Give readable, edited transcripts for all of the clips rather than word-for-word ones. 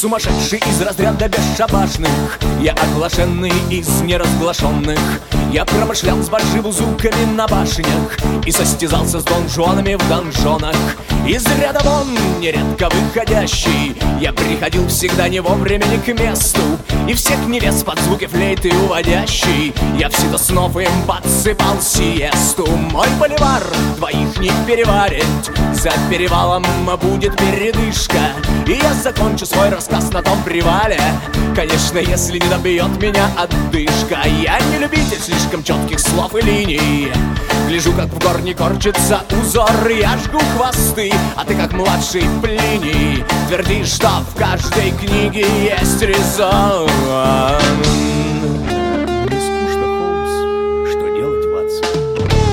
сумасшедший из разряда бесшабашных, я оглашенный из неразглашенных. Я промышлял с баджи-бузуками на башнях и состязался с донжуанами в донжонах. Из ряда вон нередко выходящий, я приходил всегда не вовремя, не к месту, и всех невест под звуки флейты уводящий я в сито снов им подсыпал сиесту. Мой боливар двоих не переварит, за перевалом будет передышка, и я закончу свой рассказ на том привале, конечно, если не добьет меня отдышка. Я не любитель слишком четких слов и линий, гляжу, как в горне корчится узор, я жгу хвосты, а ты, как младший Плиний, твердишь, что в каждой книге есть резон. Мне скучно, Холмс. Что делать, Ватсон?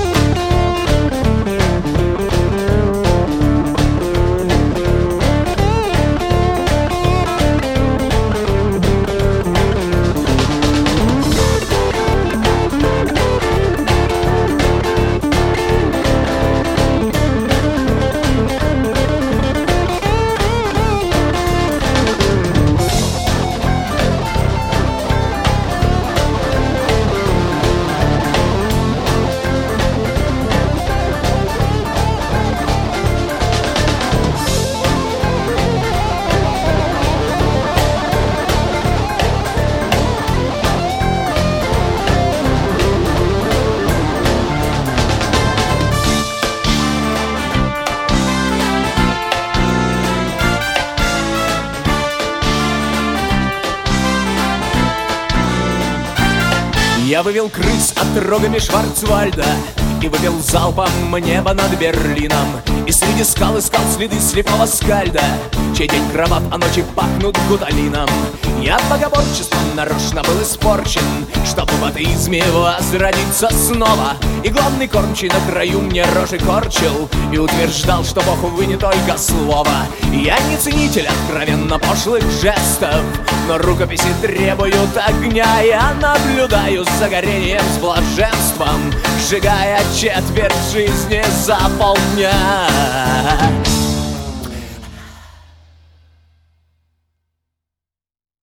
Я вывел крыс отрогами Шварцвальда и вывел залпом небо над Берлином, и среди скал искал следы слепого скальда, чей день кровав, а ночи пахнут гуталином. Я богоборчеством нарочно был испорчен, чтобы в атеизме возродиться снова, и главный кормчий на краю мне рожи корчил и утверждал, что Бог, увы, не только слово. Я не ценитель откровенно пошлых жестов, но рукописи требуют огня. Я наблюдаю за горением с блаженством, сжигая четверть жизни за полдня.